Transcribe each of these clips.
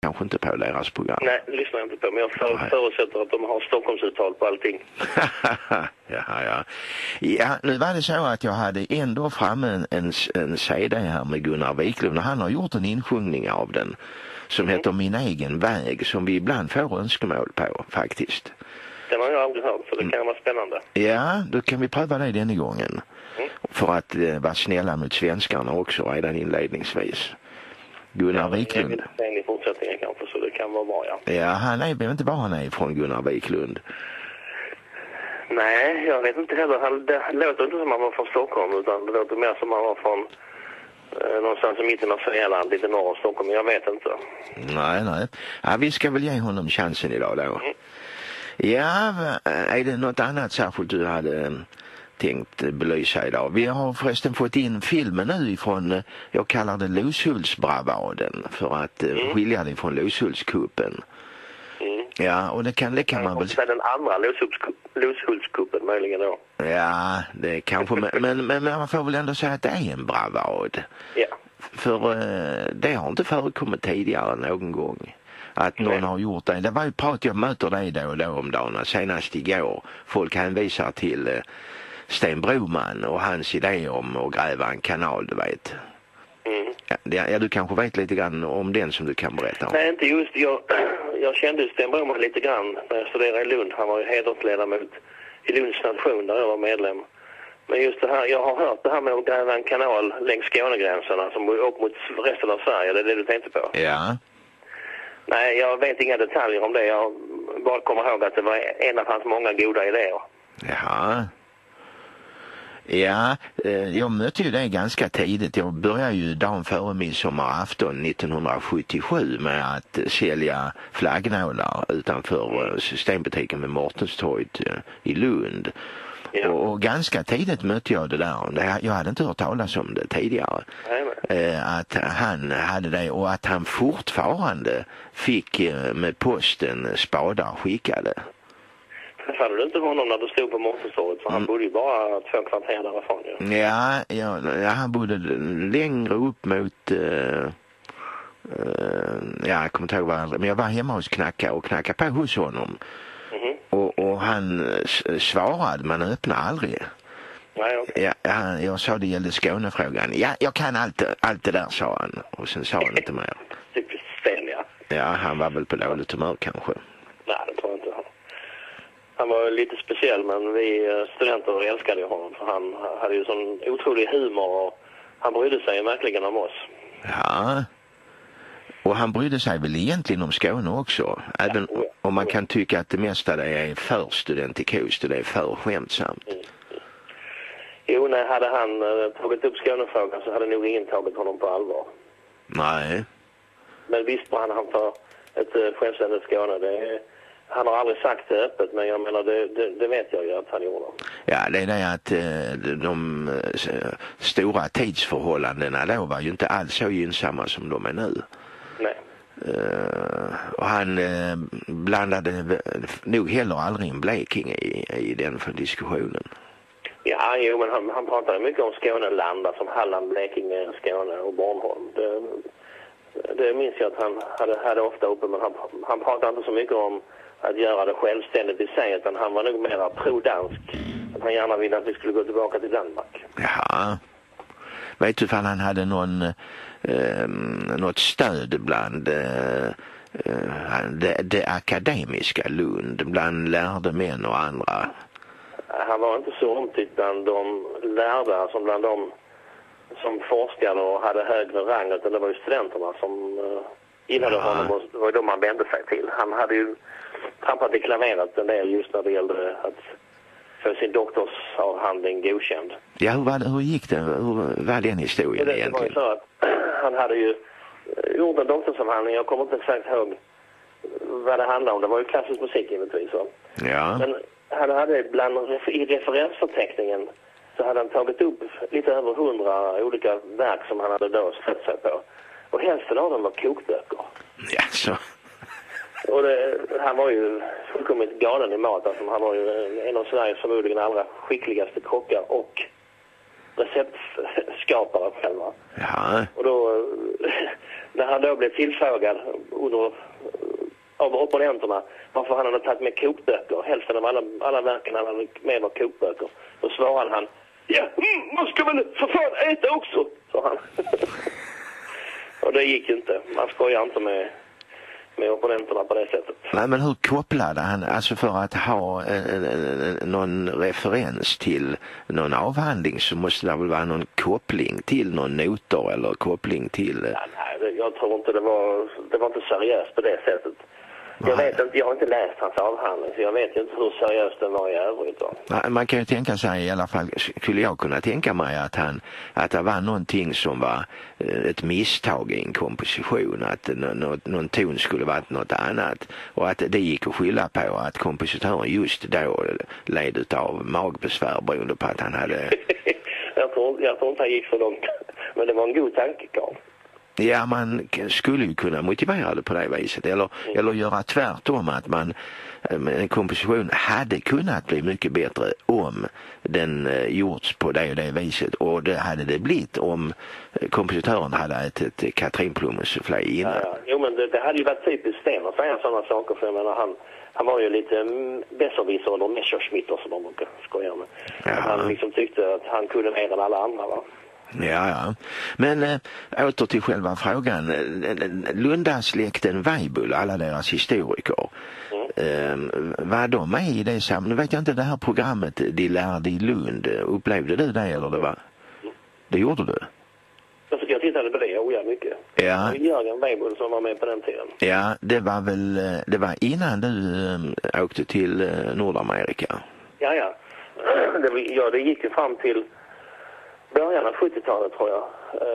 kanske inte på deras program. Nej, det lyssnar jag inte på. Men jag förutsätter att de har Stockholmsuttal på allting. Ja. Nu var det så att jag hade ändå framme en CD här med Gunnar Wiklund. Han har gjort en insjungning av den som heter Min egen väg, som vi ibland får önskemål på faktiskt. Den har jag aldrig hört, så det kan vara spännande. Ja, då kan vi pröva det denna gången. För att vara snälla mot svenskarna också redan inledningsvis. Gunnar Wiklund. Jag vill se i fortsättningen kanske, så det kan vara bra, ja. Ja, han är väl inte bara han är från Gunnar Wiklund. Nej, jag vet inte heller. Det låter inte som han var från Stockholm, utan det låter mer som han var från någonstans i mitten av Svealand, lite norr om Stockholm. Jag vet inte. Nej. Ja, vi ska väl ge honom chansen idag då. Ja, är det något annat särskilt du hade tänkt belysa idag? Vi har förresten fått in filmen nu ifrån, jag kallar det Loshultsbravaden, för att skilja dig från Loshultskuppen. Ja, och det kan man väl... Den andra Loshultskuppen möjligen då. Ja, det kanske, men man får väl ändå säga att det är en bravad. Ja. För det har inte förekommit tidigare någon gång att någon har gjort det. Det var ju prat, jag möter dig då och då om dagarna, senast igår. Folk hänvisar till Sten Broman och hans idé om att gräva en kanal, du vet. Ja, du kanske vet lite grann om den som du kan berätta om. Nej, inte just. Jag kände Sten Broman lite grann när jag studerade i Lund. Han var ju hedersledamot i Lunds nation där jag var medlem. Men just det här, jag har hört det här med att gräva en kanal längs Skånegränserna som går upp mot resten av Sverige. Det är det du tänkte på? Ja. Nej, jag vet inga detaljer om det. Jag bara kommer ihåg att det var en av hans många goda idéer. Jaha. Ja, jag mötte ju det ganska tidigt. Jag började ju dagen före midsommarafton 1977 med att sälja flaggnålar utanför systembutiken med Mårtenstorget i Lund. Ja. Och ganska tidigt mötte jag det där. Jag hade inte hört talas om det tidigare. Att han hade det, och att han fortfarande fick med posten spadar skickade. Träffade du inte honom när du stod på Mårtenstorget? För han bodde ju bara 2 kvarter därifrån. Ja, han bodde längre upp mot... jag kommer inte ihåg vad, men jag var hemma hos knackade på hos honom. Och han svarade, man öppnade aldrig. Nej, okay. Jag sa det gällde Skånefrågan. Ja, jag kan allt det där, sa han. Och sen sa han inte mer. Typiskt Sten, ja. Ja, han var väl på dåligt humör kanske. Nej, det tror jag inte. Han var lite speciell, men vi studenter älskade ju honom. För han hade ju sån otrolig humor och han brydde sig verkligen om oss. Ja. Och han brydde sig väl egentligen om Skåne också. Även om man kan tycka att det mesta det är för studentikost och det är för skämtsamt. Jo, nej, hade han tagit upp Skånefrågan så hade nog ingen tagit honom på allvar. Nej. Men visst brann han för ett självständigt Skåne. Han har aldrig sagt det öppet, men jag menar det vet jag ju att han gjorde. Ja, det är det att de stora tidsförhållandena då var ju inte alls så gynnsamma som de är nu. Nej. Och han blandade nog heller aldrig en Blekinge i den för diskussionen. Ja, jo, men han pratade mycket om Skåneland, som Halland, Blekinge, Skåne och Bornholm. Det minns jag att han hade ofta uppe, men han pratade inte så mycket om att göra det självständigt i sig, utan han var nog mer pro-dansk. Att han gärna ville att vi skulle gå tillbaka till Danmark. Ja. Vet du ifall han hade något stöd bland det akademiska Lund, bland lärde män och andra? Han var inte så omtyckt bland de lärda, alltså bland de som forskade och hade högre rang, utan det var ju studenterna som gillade honom, och det var de man vände sig till. Han hade ju trampat i klaveret en del just när det gällde att få sin doktorsavhandling godkänd. Ja, hur gick det? Hur var den historien egentligen? Det var ju så att han hade ju gjort en doktorsavhandling, jag kommer inte exakt ihåg vad det handlade om. Det var ju klassisk musik givetvis. Ja. Men han hade i referensförteckningen så hade han tagit upp lite över 100 olika verk som han hade då stött sig på. Och hälften av dem var kokböcker. Ja, så. Och han var ju fullkomligt galen i mat. Alltså, han var ju en av Sveriges förmodligen allra skickligaste kockar och receptskapare själva. Ja. Och då, när han då blev tillfrågad av opponenterna varför han hade tagit med kokböcker, hälften av alla verken han hade med var kokböcker, då svarade han, ja, man ska väl för fan äta också, sa han. Och det gick inte. Man skojar inte med opponenterna på det sättet. Nej, men hur kopplade han, alltså för att ha någon referens till någon avhandling så måste det väl vara någon koppling till någon noter eller koppling till... Ja, nej, jag tror inte det var inte seriöst på det sättet. Jag vet inte, jag har inte läst hans avhandling så jag vet inte hur seriöst den var i övrigt. Nej, man kan ju tänka sig, i alla fall skulle jag kunna tänka mig att det var någonting som var ett misstag i en komposition, att någon ton skulle varit något annat och att det gick att skylla på att kompositören just då led av magbesvär beroende på att han hade... jag tror inte han gick så långt, men det var en god tanke, Carl. Ja, man skulle ju kunna motivera det på det viset. Eller göra tvärtom, att en komposition hade kunnat bli mycket bättre om den gjorts på det och det viset. Och det hade det blivit om kompositören hade ett Katrinplommens soufflé innan. Ja. Jo, men det hade ju varit typiskt Sten att säga sådana saker. För jag menar, han var ju lite besserwisser eller messerschmitter som de brukar skoja med. Ja. Han liksom tyckte att han kunde mer än alla andra, va? Ja. Men åter till själva frågan. Lundasläkten Weibull, alla deras historiker, var de med i det sammanhanget? Nu vet jag inte, det här programmet De lärde i Lund, upplevde du det eller det var? Det gjorde du? Jag tittade på det, ja, mycket. Ja. Jörgen Weibull som var med på den tiden. Ja, det var innan du åkte till Nordamerika. Ja. Det gick ju fram till början av 70-talet, tror jag.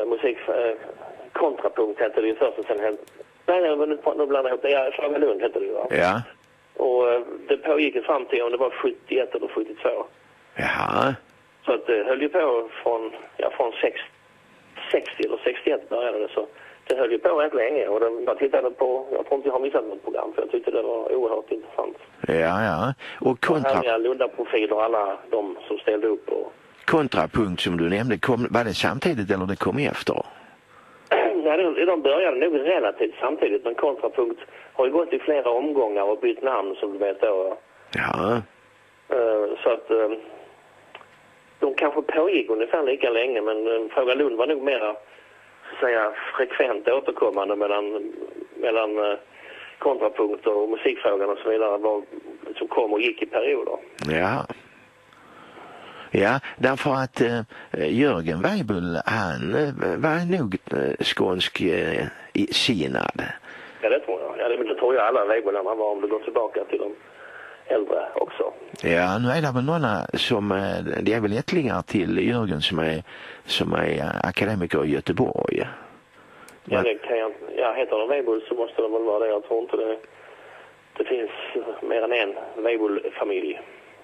Kontrapunkt hette det ju först och sen hette... Nej, nu blandade jag upp det. Ja, Fråga Lund hette det ju, va? Ja. Och det pågick ju fram till om det var 71 eller 72. Jaha. Så att det höll ju på från 60 eller 61 började det, så det höll ju på rätt länge. Och jag tittade på, jag tror inte jag har missat något program för jag tyckte det var oerhört intressant. Ja. Och Lunda-profiler och alla de som ställde upp och... Kontrapunkt som du nämnde, var det samtidigt eller det kom efter? Nej, de började nog relativt samtidigt, men kontrapunkt har ju gått i flera omgångar och bytt namn som du vet då. Ja. Så att de kanske pågick ungefär lika länge, men Fråga Lund var nog mer, så att säga, frekvent återkommande mellan kontrapunkt och musikfrågan och så vidare som kom och gick i perioder. Ja. Ja, därför att Jörgen Weibull, han var nog skånsk sinad. Ja, det tror jag. Ja, det tror jag alla Weibullarna var, om du går tillbaka till de äldre också. Ja, nu är det väl några som, det är väl ättlingar till Jörgen som är akademiker i Göteborg. Ja, det kan jag, heter de Weibull så måste det väl vara det. Jag tror inte det finns mer än en Weibull-familj.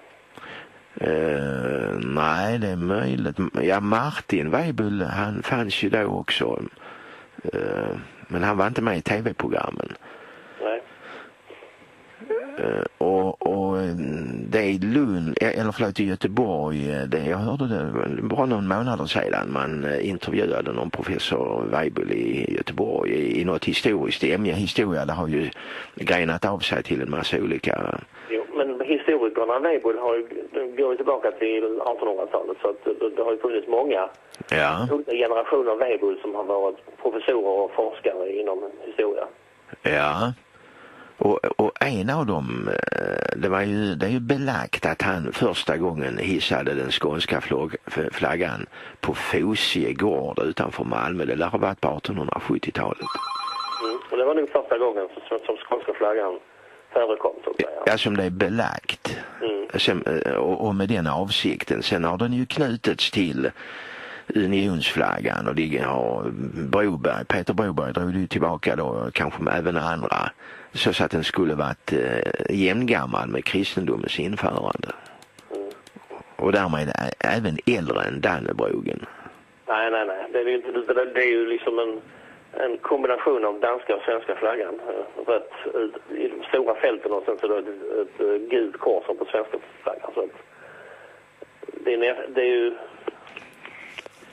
Nej, det är möjligt. Ja, Martin Weibull, han fanns ju då också. Men han var inte med i tv-programmen. Nej. Och det är Lund, eller förlåt, i Göteborg, jag hörde det bara någon månader sedan man intervjuade någon professor Weibull i Göteborg i något historiskt ämne. Historia, det har ju grenat av sig till en massa olika... Jo, men historikerna Weibull går ju tillbaka till 1800-talet, så att det har ju funnits många generationer Weibull som har varit professorer och forskare inom historia. Ja. Och en av dem, det är ju belagt att han första gången hissade den skånska flaggan på Fosie gård utanför Malmö. Det lär ha varit på 1870-talet. Och det var nog första gången som skånska flaggan förekom, så att säga. Ja, som det är belagt. Sen, och med den avsikten. Sen har den ju knutits till unionsflaggan och det har Peter Broberg drog ju tillbaka då, kanske med även andra, så att den skulle varit jämngammal med kristendomens införande. Och därmed även äldre än Dannebrogen. Nej. Det är ju liksom en kombination av danska och svenska flaggan. Rätt i de stora fälten och sen så då ett gult kors på svenska flaggan. Så att det är ju...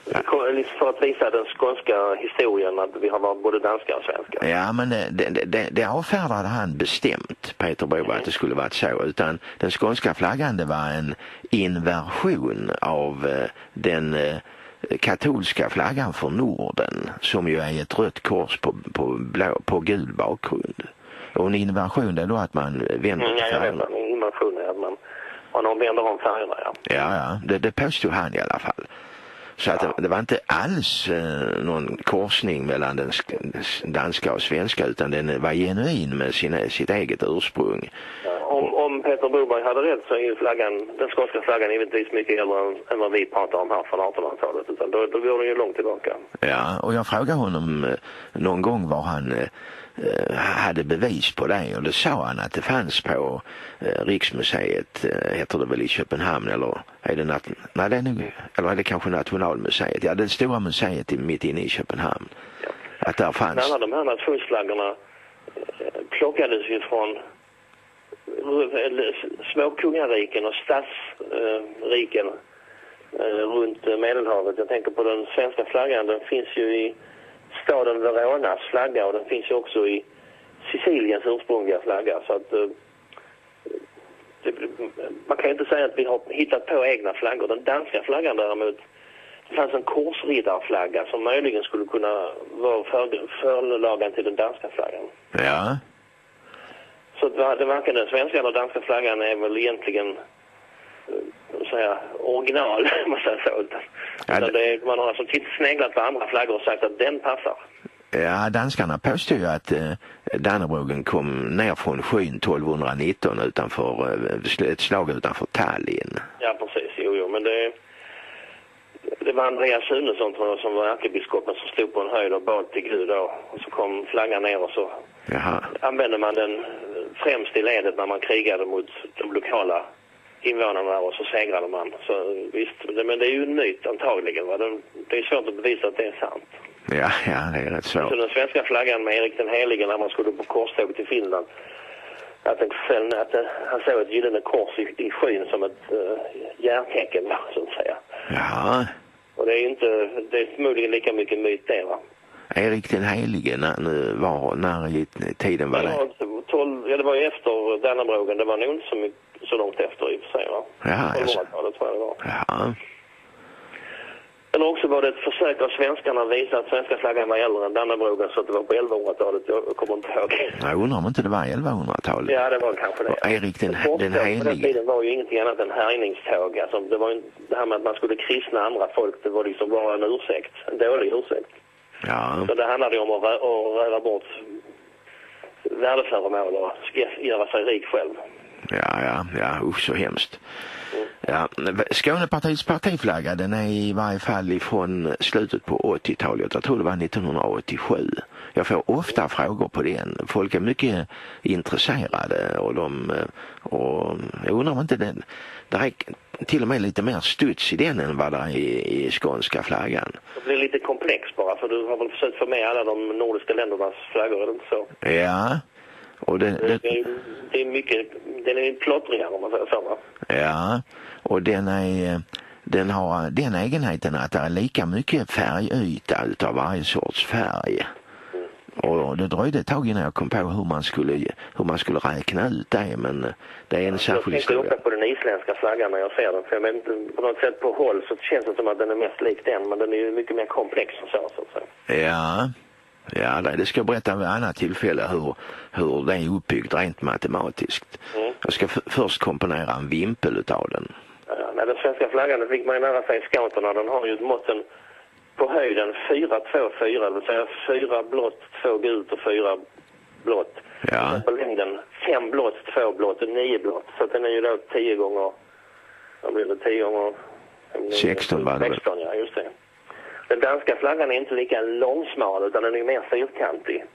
För att visa den skånska historien att vi har varit både danska och svenska. Ja, men det avfärdade han bestämt, Peter Broberg, att det skulle varit så. Utan den skånska flaggan, det var en inversion av den katolska flaggan för Norden, som ju är ett rött kors på gul bakgrund. Och en inversion är då att man vänder färgerna. En inversion är att man vänder om färgerna, ja. Ja, det påstod han i alla fall. Så att det var inte alls någon korsning mellan den danska och svenska, utan den var genuin med sitt eget ursprung. Ja, om Peter Broberg hade rätt så är den skånska flaggan givetvis mycket äldre än vad vi pratar om här från 1800-talet. Utan då går den ju långt tillbaka. Ja, och jag frågade honom någon gång var han hade bevis på det, och det sa han att det fanns på Riksmuseet, heter det väl, i Köpenhamn, eller är det eller är det kanske Nationalmuseet? Ja, det stora museet mitt inne i Köpenhamn. Ja. Att där fanns. Men alla de här nationsflaggorna plockades ju från små kungariken och stadsriken runt Medelhavet. Jag tänker på den svenska flaggan, den finns ju i staden Veronas flagga, och den finns ju också i Siciliens ursprungliga flagga. Så att man kan ju inte säga att vi har hittat på egna flaggor. Den danska flaggan däremot, det fanns en korsriddarflagga som möjligen skulle kunna vara förlagan till den danska flaggan. Ja. Så det varken den svenska eller danska flaggan är väl egentligen original, man säger så. Man har alltså sneglat på andra flaggor och sagt att den passar. Ja, danskarna påstår ju att Dannebrogen kom ner från skyn 1219 utanför ett slag utanför Tallinn. Ja, precis. Jo, men det var Andreas Sunesson, tror jag, som var ärkebiskopen, som stod på en höjd och bad till Gud då. Och så kom flaggan ner och så använde man den främst i ledet när man krigade mot de lokala invånarna, och så segrade man. Så visst, men det är ju en myt antagligen. Va? Det är svårt att bevisa att det är sant. Ja, det är rätt svårt. Så den svenska flaggan med Erik den helige, när man skulle på korståg till Finland, att han såg ett gyllene kors i skyn som ett järntecken, så att säga. Ja. Och det är förmodligen lika mycket myt det, va? Erik den helige, när i tiden var det? Det var ju efter Dannebrogen, det var nog inte så långt efter i och för sig, va? Ja, 1200-talet tror jag det var. Ja. Eller också var det ett försök av svenskarna att visa att svenska flaggan var äldre än Dannebrogen, så att det var på 1100-talet, jag kommer inte ihåg. Jag undrar om inte det var 1100-talet. Ja, det var kanske det. Och Erik den helige. På den tiden var ju ingenting annat än härjningståg. Alltså, det var ju det här med att man skulle kristna andra folk, det var liksom bara en ursäkt, en dålig ursäkt. Ja. Så det handlade om att röra bort värdeföremål och göra sig rik själv. Ja, så hemskt. Ja, Skånepartiets partiflagga, den är i varje fall ifrån slutet på 80-talet. Jag tror det var 1987. Jag får ofta frågor på den. Folk är mycket intresserade, och jag undrar om inte det är till och med lite mer studs i den än vad det är i skånska flaggan. Det blir lite komplex bara, för du har väl försökt få med alla de nordiska ländernas flaggor, eller inte så? Ja. Och det är mycket, den är plottrigare om man säger så, va? Ja, och den har den egenheten att det är lika mycket färgyta utav varje sorts färg. Och det dröjde ett tag innan jag kom på hur man skulle räkna ut det, men det är en särskild historia. Jag tänker på den isländska flaggan när jag ser den, för jag vet inte, på något sätt på håll så känns det som att den är mest lik den, men den är ju mycket mer komplex än så att säga. Ja, det ska jag berätta vid ett annat tillfälle hur det är uppbyggt rent matematiskt. Jag ska först komponera en vimpel utav den. Ja, den svenska flaggan, det fick man ju nära sig i scouterna. Den har ju måtten på höjden 4-2-4, det vill säga 4 blått, 2 gult och 4 blått. Ja. På längden 5 blått, 2 blått och 9 blått. Så den är ju då 10 gånger, vad blir det, 10 gånger 16 var det. 16, ja, just det. Den danska flaggan är inte lika långsmal, utan den är mer fyrkantig.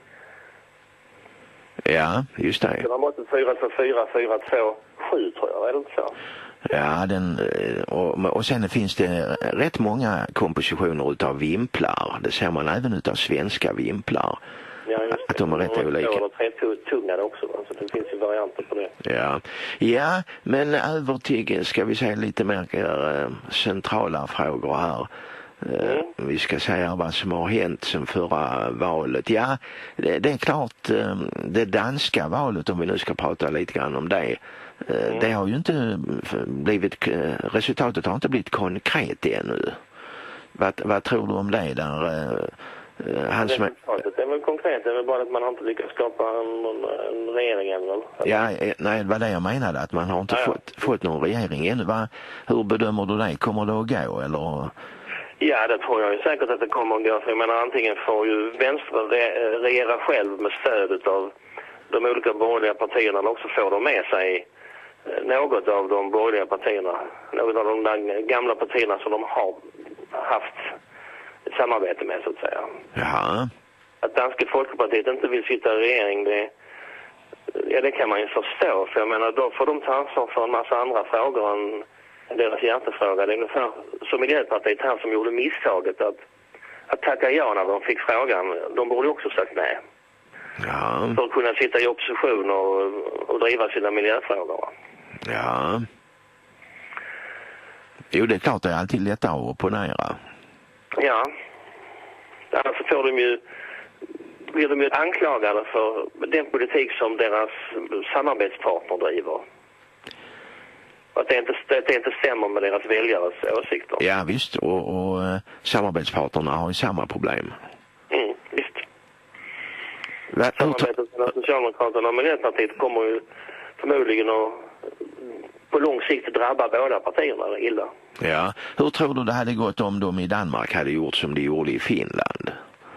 Ja, just det. Den har måttet 4-2-4, 4-2-7 tror jag, är det inte så? Ja, och sen finns det rätt många kompositioner utav vimplar. Det ser man även utav svenska vimplar. Ja, just det. Att de är rätt olika. Och 3-tungade också, så det finns ju varianter på det. Ja, men över till, ska vi säga, lite mer centrala frågor här. Vi ska säga vad som har hänt sen förra valet. Ja, det är klart, det danska valet, om vi nu ska prata lite grann om det, det har ju inte blivit, resultatet har inte blivit konkret ännu. Vad tror du om det där? Resultatet är väl konkret, det är väl bara att man har inte lyckats skapa en regering ännu. Ja, nej, det var det jag menade, att man har inte fått någon regering ännu. Hur bedömer du det? Kommer det att gå, eller? Ja, det tror jag ju säkert att det kommer att gå. För jag menar, antingen får ju vänstern regera själv med stöd av de olika borgerliga partierna, eller också får de med sig något av de borgerliga partierna. Något av de där gamla partierna som de har haft ett samarbete med, så att säga. Jaha. Att Danska Folkepartiet inte vill sitta i regering, det kan man ju förstå. För jag menar, då får de ta ansvar för en massa andra frågor än deras hjärtefråga. Det är ungefär som Miljöpartiet här som gjorde misstaget att tacka ja när de fick frågan. De borde också sagt nej. Ja. För att kunna sitta i opposition och driva sina miljöfrågor. Ja. Jo, det är klart, det är alltid lättare att opponera. Ja. Alltså blir de ju anklagade för den politik som deras samarbetspartner driver. Att det inte stämmer med deras väljares åsikter. Ja, visst. Och samarbetspartnerna har ju samma problem. Visst. Samarbetet mellan Socialdemokraterna och Miljöpartiet kommer ju förmodligen att på lång sikt drabba båda partierna illa. Ja. Hur tror du det hade gått om de i Danmark hade gjort som de gjorde i Finland?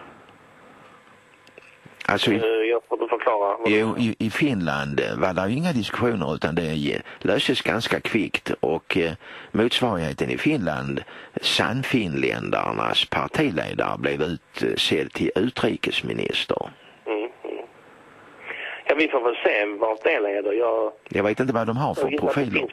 Alltså jag får inte förklara. Jo, i Finland var det inga diskussioner, utan det löses ganska kvickt, och motsvarigheten i Finland, Sannfinländarnas partiledare, blev utsedd till utrikesminister. Ja, vi får väl se vart det leder. Jag vet inte vad de har för profiler.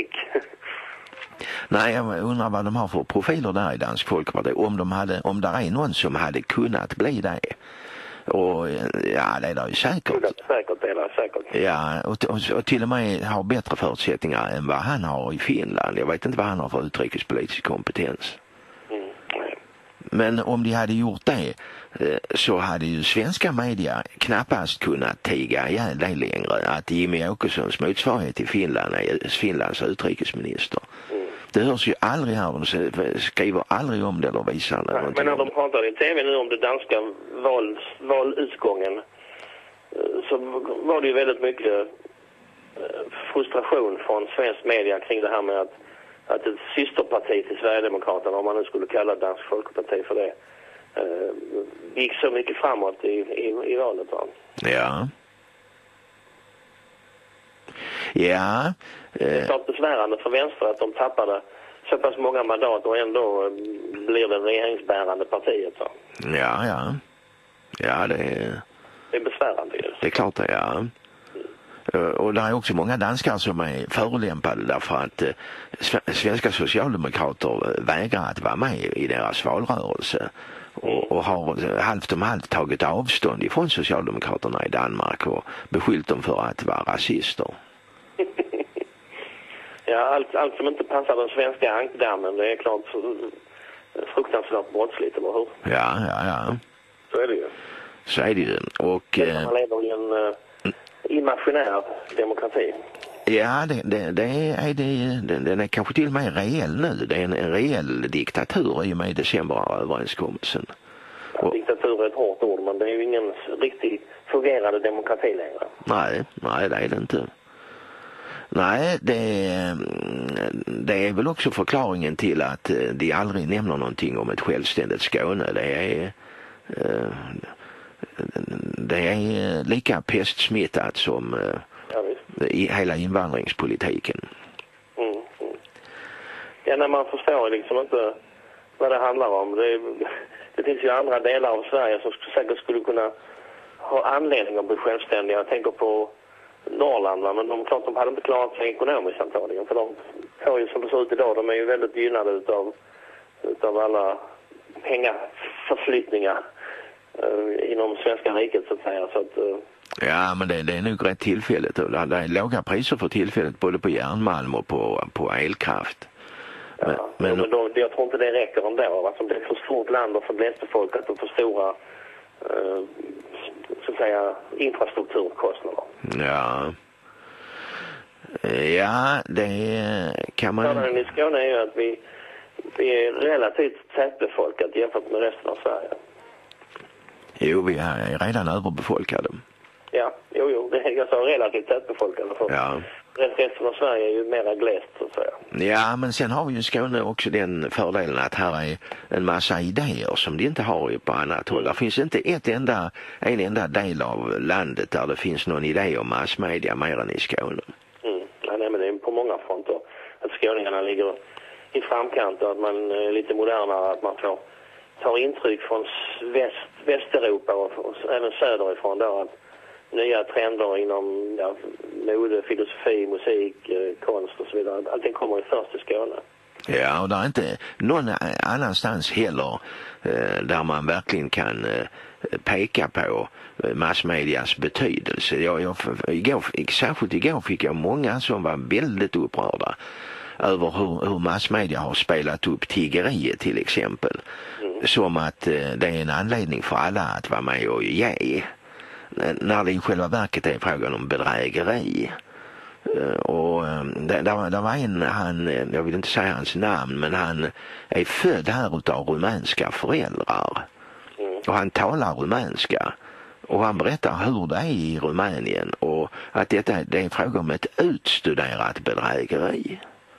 Nej, jag undrar vad de har för profiler där i Dansk Folkeparti. Om det är någon som hade kunnat bli det. Och ja, det är det ju säkert. Säkert. Ja, och till och med har bättre förutsättningar än vad han har i Finland. Jag vet inte vad han har för utrikespolitisk kompetens. Men om de hade gjort det, så hade ju svenska media knappast kunnat tiga ihjäl det längre. Att Jimmy Åkessons motsvarighet i Finland är Finlands utrikesminister. Det hörs ju aldrig här, de skriver aldrig om det eller visar det. Men när de pratar i tv nu om det danska valutgången, så var det ju väldigt mycket frustration från svensk media kring det här med att ett systerparti till Sverigedemokraterna, om man nu skulle kalla Dansk Folkeparti för det, gick så mycket framåt i valet. Va? Ja. Ja. Det är klart besvärande för vänster att de tappade så pass många mandat och ändå blir det regeringsbärande partiet. Så. Ja. Ja, det är besvärande ju. Det är klart det, ja. Och det är också många danskar som är förolämpade därför att svenska socialdemokrater vägrar att vara med i deras valrörelse. Och har halvt om halvt tagit avstånd ifrån Socialdemokraterna i Danmark och beskyllt dem för att vara rasister. Ja, allt som inte passar den svenska ankdammen, det är klart fruktansvärt brottsligt, eller hur? Ja. Så är det ju. Så är det ju. Och man lever i en imaginär demokrati. Ja, den är kanske till och med reell nu. Det är en reell diktatur i och med decemberöverenskommelsen. Ja, diktatur är ett hårt ord, men det är ju ingen riktigt fungerande demokrati längre. Nej, det är det inte. Nej, det är väl också förklaringen till att de aldrig nämner någonting om ett självständigt Skåne. Det är lika pestsmittat som i hela invandringspolitiken. Ja, när man förstår liksom inte vad det handlar om. Det finns ju andra delar av Sverige som säkert skulle kunna ha anledning att bli självständiga. Jag tänker på Norrland, men de hade inte klarat sig ekonomiskt antagligen. För de får ju som det ser ut idag, de är ju väldigt gynnade utav alla pengaförflyttningar inom svenska riket, så att säga. Så att, ja, men det är nog rätt tillfälligt. Det är låga priser för tillfället både på järnmalm och på elkraft. Men jag tror inte det räcker ändå. Alltså, det är för stort land och för glesbefolkat och för stora så att säga infrastrukturkostnader. Ja, det kan man... Fördelen i Skåne är ju att vi är relativt tätbefolkat jämfört med resten av Sverige. Jo, vi är redan överbefolkade. Ja, jag sa relativt tätbefolkade. Resten av Sverige är ju mera glest så att säga. Ja, men sen har vi ju i Skåne också den fördelen att här är en massa idéer som det inte har ju på annat håll. Det finns inte en enda del av landet där det finns någon idé om massmedia mer än i Skåne. Nej, men det är på många fronter att skåningarna ligger i framkant och att man är lite modernare, att man tar intryck från Västeuropa och även söderifrån då, att nya trender inom mode, filosofi, musik, konst och så vidare. Allting kommer ju först i Skåne. Ja, och det är inte någon annanstans heller där man verkligen kan peka på massmedias betydelse. Särskilt igår fick jag många som var väldigt upprörda över hur massmedia har spelat upp tiggeriet till exempel. Som att det är en anledning för alla att vara med och ge. När det i själva verket är frågan om bedrägeri. Och där var jag vill inte säga hans namn, men han är född här utav rumänska föräldrar. Och han talar rumänska. Och han berättar hur det är i Rumänien och att det är en fråga om ett utstuderat bedrägeri.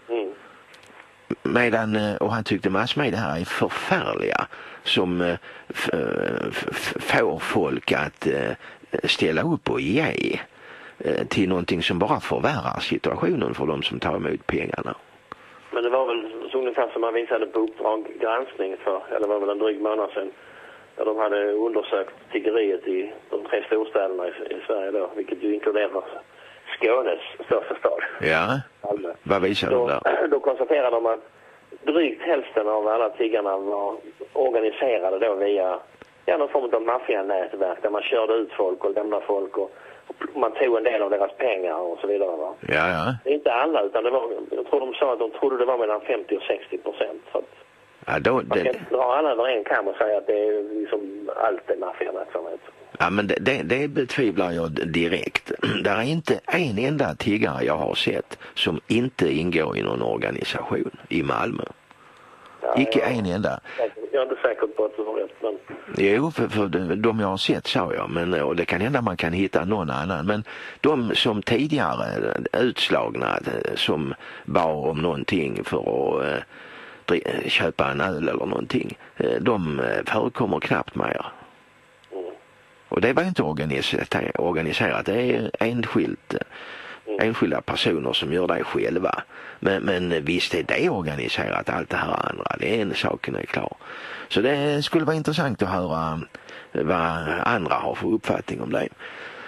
Och han tyckte massmedia här är förfärliga som får folk att ställa upp och ge till någonting som bara förvärrar situationen för de som tar emot pengarna. Men det var väl så ungefär som man visade på Uppdrag granskning eller var väl en dryg månad sedan, där de hade undersökt tiggeriet i de 3 storstäderna i Sverige då, vilket ju inkluderar Skånes största stad. Ja, vad visar de där? Då konstaterade de att drygt hälften av alla tiggarna var organiserade då via någon form av maffianätverk där man körde ut folk och lämnade folk och man tog en del av deras pengar och så vidare. Va? Ja. Det är inte alla, utan jag tror de sa att de trodde det var mellan 50% och 60%. Så att man kan inte dra alla över en kam och säga att det är liksom allt är maffiaverksamhet. Ja, men det betvivlar jag direkt. Det är inte en enda tiggare jag har sett som inte ingår i någon organisation i Malmö. Ja, icke en enda. Jag är inte säker på att du har rätt. Men... Jo, för de jag har sett sa jag. Och det kan hända man kan hitta någon annan. Men de som tidigare utslagna som bad om någonting för att köpa en öl eller någonting, de förekommer knappt mer. Och det var inte organiserat. Det är enskilda personer som gör det själva. Men visst är det organiserat, allt det här andra. Det är en saken är klar. Så det skulle vara intressant att höra vad andra har för uppfattning om det.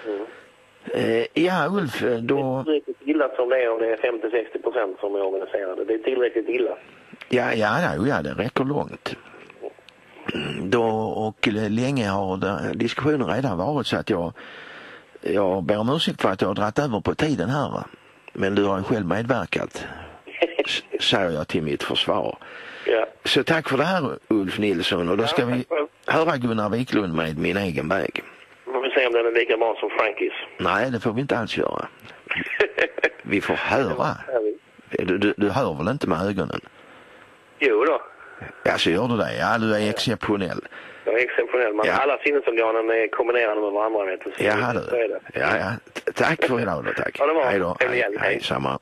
Ja, Ulf, då... Det är tillräckligt illa som det är om det är 50-60% som är organiserade. Det är tillräckligt illa. Ja, det räcker långt. Och länge har diskussionen redan varit så att jag ber om ursäkt för att jag har dratt över på tiden här. Va? Men du har ju själv medverkat, säger jag till mitt försvar. Ja. Så tack för det här, Ulf Nilsson. Och då ska vi höra Gunnar Wiklund med Min egen väg. Får vi se om den är lika bra som Frankies. Nej, det får vi inte alls göra. Vi får höra. Du hör väl inte med ögonen? Jo då. Ja, så gör du det. Ja, du är exceptionell. Jag är exceptionell. Man alla sinnesorganen är kombinerade med varandra. Vet du. Ja, du. Ja. Tack för idag då, tack. Ja, det var. Hej då. Hej, samma.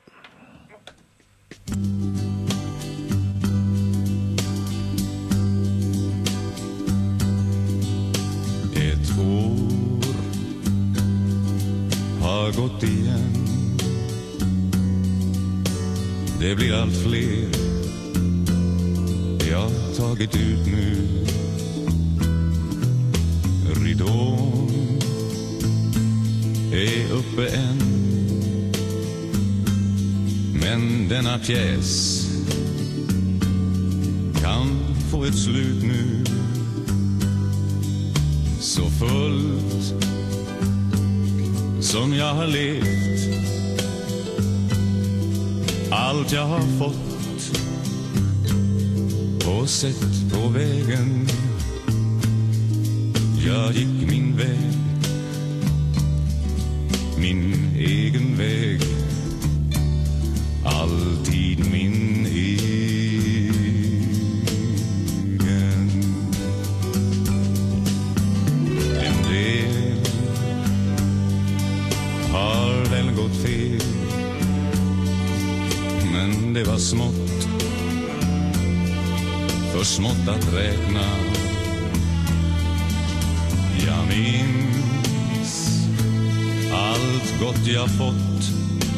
Ett år har gått igen. Det blir allt fler jag tagit ut nu. Ridån är uppe än, men denna pjäs kan få ett slut nu. Så fullt som jag har levt, allt jag har fått och sett på vägen. Jag gick min väg, min egen väg, alltid min egen. En del har väl gått fel, men det var smått, för smått att räkna. Jag minns allt gott jag fått,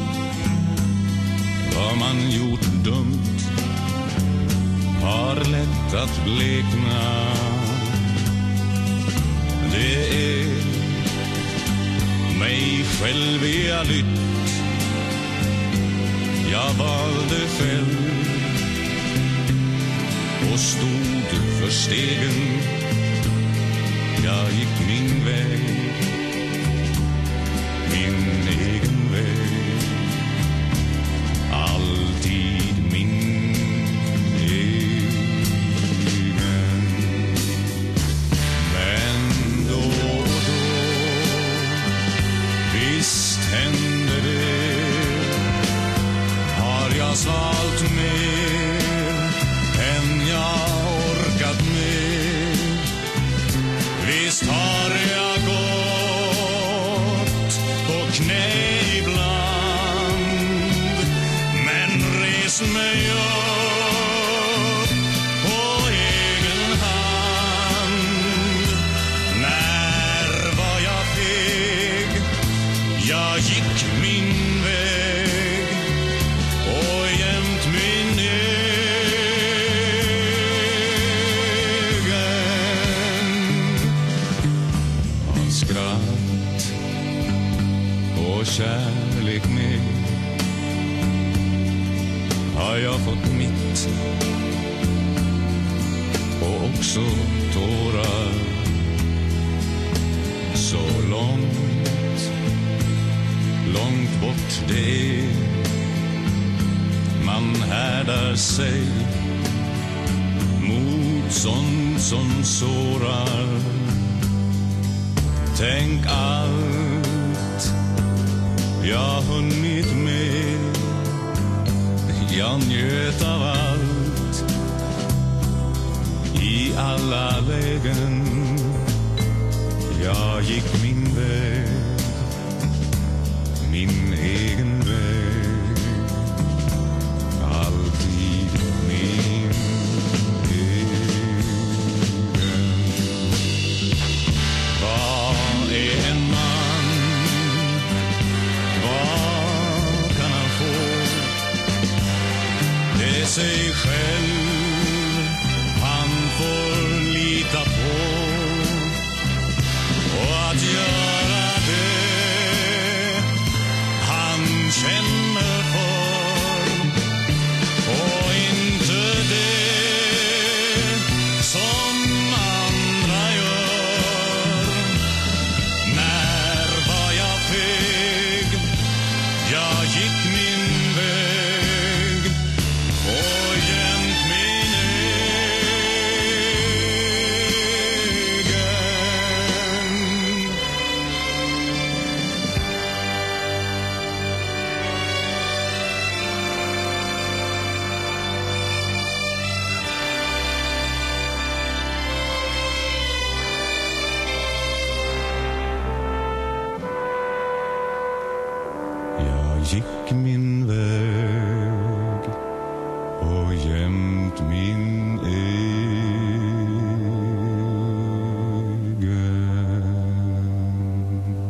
vad man gjort dumt har lätt att blekna. Det är mig själv jag lytt, jag valde själv och stod för stegen. Jag gick min väg, min egen väg, alltid min egen. Men då och då, visst hände det, har jag svalt mer än jag orkat med. Visst har jag gått på knä ibland, men rest mig upp på egen hand. När var jag feg? Jag gick min väg och jämt min skratt och kärlek med har jag fått mitt, och också tårar. Så långt, långt bort det är, man härdar sig mot sånt som sårar. Tänk allt jag hunnit med, jag njöt av allt i alla lägen. Jag gick min väg, min egen väg, alltid min egen. Vad är en man? Vad kan han få? Det är sig själv han får lita på, och att göra det han känner för, och inte det som andra gör. När var jag feg? Jag gick min väg och jämt min egen. Jag gick min väg och jämt min egen.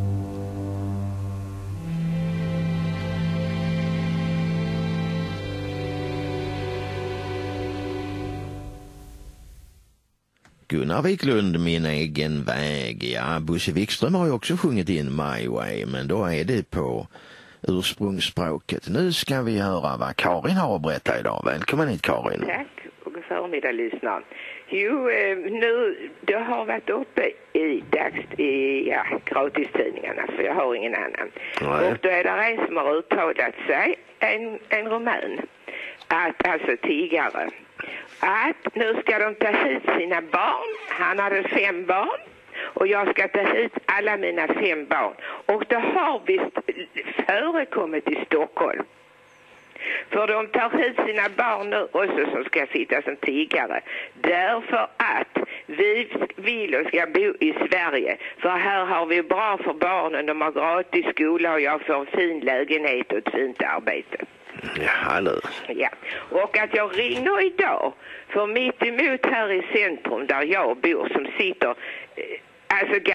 Gunnar Wiklund, min egen väg. Ja, Bosse Wikström har ju också sjungit in My Way, men då är det på ursprungsspråket. Nu ska vi höra vad Karin har att berätta idag. Välkommen hit, Karin. Tack, och god förmiddag, lyssnare. Jo, nu, det har varit uppe i gratistidningarna, för jag har ingen annan. Nej. Och då är det en som har uttalat sig, en rumän, att alltså tiggare. att nu ska de ta hit sina barn. Han hade 5 barn. Och jag ska ta hit alla mina 5 barn. Och det har visst förekommit i Stockholm. För de tar hit sina barn nu också som ska sitta som tiggare. Därför att vi vill och ska bo i Sverige. För här har vi bra för barnen. De har gratis skola och jag får en fin lägenhet och ett fint arbete. Ja, nu. Ja, och att jag ringer idag. För mitt emot här i centrum där jag bor som sitter... Alltså